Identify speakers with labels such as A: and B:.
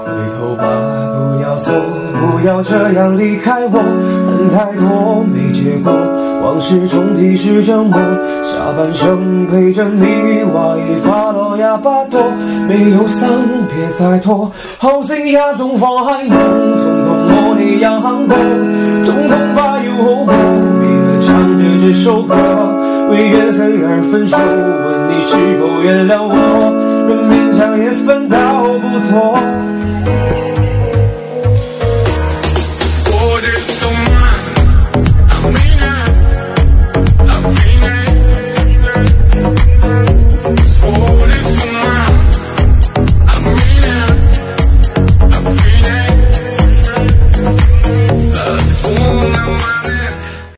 A: 回头吧，不要走，不要这样离开我。恨太多没结果，往事重提是折磨。下半生陪着你，话已花落也不多。没有散别再拖，好聲也總放喺眼，總同我哋樣行過，總恐怕有後果。每個唱着這首歌，為緣分而分手，問你是否原諒我，若勉強也分道不妥。